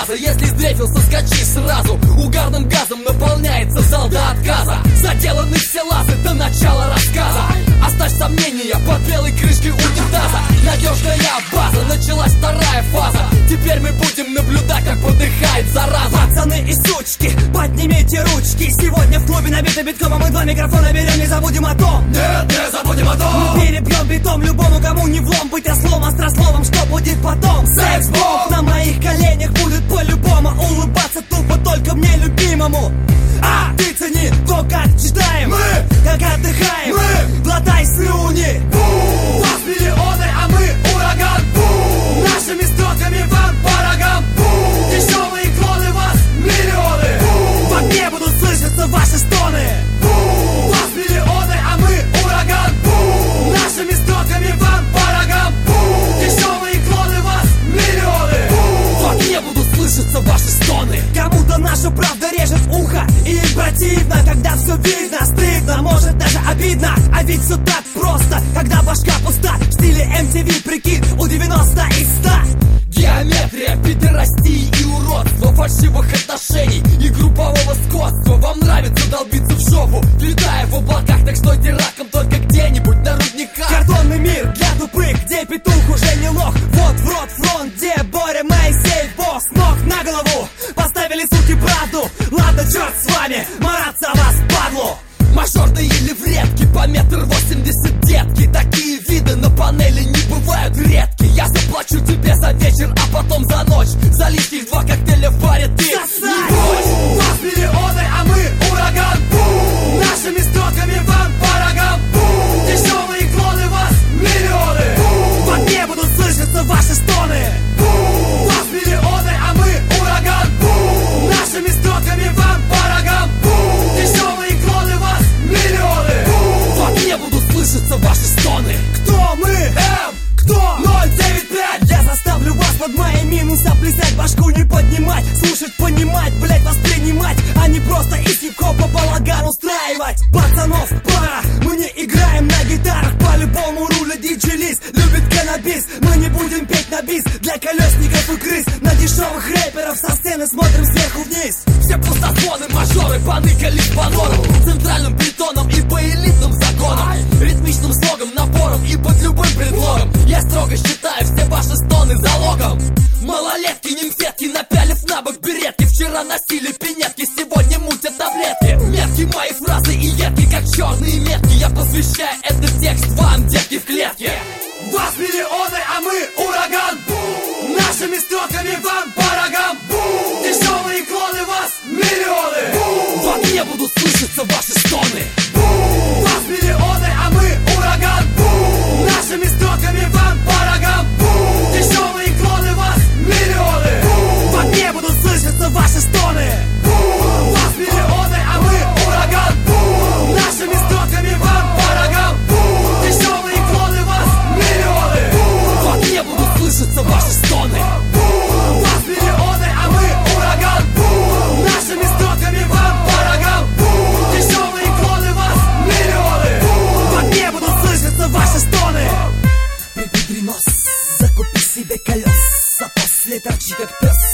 газа. Если сдрефился, скачи сразу. Угарным газом наполняется зал до отказа. Заделаны все лазы до начала рассказа. Оставь сомнения под белой крышкой унитаза. Надежная база, началась вторая фаза. Теперь мы будем наблюдать, как подыхает зараза. Пацаны и сучки, поднимите ручки. Сегодня в клубе набито битком, а мы два микрофона берем. Не забудем о том, нет, не забудем о том. Мы перебьем битом любому, кому не влом. Быть ослом, острословом, что будет потом? Секс-бомб на моих коленях будет по-любому. Улыбаться тупо только мне любимому. А ты цени то, как читаем, мы, как отдыхаем, мы, глотай слюни. Вас миллионы, а мы ураган. Нашими строками вам по рогам. Дешевые клоны, вас миллионы. В огне будут слышаться ваши стоны. Вас миллионы, а мы ураган. Нашими строками вам по рогам. Дешевые клоны, вас миллионы. В огне будут слышаться ваши стоны. Кому-то наша правда режет ухо, и им противно, когда все видно, стыдно, может даже обидно. А ведь все так просто, когда башка пуста. В стиле MTV, прикид, у 90 из 100. Геометрия, пидорастии и уродство, фальшивых отношений и группового скотства. Вам нравится долбиться в жопу, летая в облаках, так стойте раком только где-нибудь на рудниках. Картонный мир для тупых, где петух уже не лох. Вот в рот фронт, где Боря Моисеев босс. Ног на голову, поставили, суки, правду. Ладно, черт с вами, мараться вас, падлу. Мажорные или вредки, по 1,80 м детки. Такие виды на панели не бывают редки. Я заплачу тебе за вечер, а потом за ночь. За лишних 2 коктейля в баре ты Сосать! Вас миллионы, а мы ураган. Нашими строками вам по рогам. Дешевые клоны, вас миллионы. В огне будут слышаться ваши стоны. Вас миллионы, а мы ураган. Нашими строками вам по рогам. Дешевые клоны, вас миллионы. В огне будут слышаться ваши стоны. Кто мы? Кто? 095. Я заставлю вас под мои минуса плясать, башку не поднимать, слушать, понимать, блять, воспринимать, а не просто из хип-хопа балаган устраивать. Пацанов пара, мы не играем на гитарах, по-любому руля диджей-лист любит каннабис. Мы не будем петь на бис для колесников и крыс. На дешевых рэперов со сцены смотрим сверху вниз. Все пустозвоны, мажоры поныкались по норам, центральным притоном и по элитным законам, ритмичным слогом, напором и под любым предлогом. Я строго считаю все ваши стоны залогом. Малолетки, нимфетки, напялив на бок беретки. Вчера носили пинетки, сегодня мутят таблетки. Метки мои фразы и едки, как черные метки. Я посвящаю этот текст вам, детки в клетке. Вас миллионы, а мы ураган. Нашими строками вам по рогам. Дешевые клоны, вас миллионы. В огне будут слышаться ваши стоны. Вас миллионы, а мы ураган. Нашими строками вам по рогам. Дешевые клоны, вас миллионы. В огне будут слышаться ваши стоны. Вас миллионы, а мы ураган. Нашими строками вам по рогам. Дешевые клоны, вас миллионы. В огне будут слышаться ваши стоны. Вас миллионы, а мы ураган. Нашими строками вам по рогам. Дешевые клоны, вас миллионы. В огне будут слышаться ваши стоны. Припудри нос, закупи себе колеса, после торчи как пес.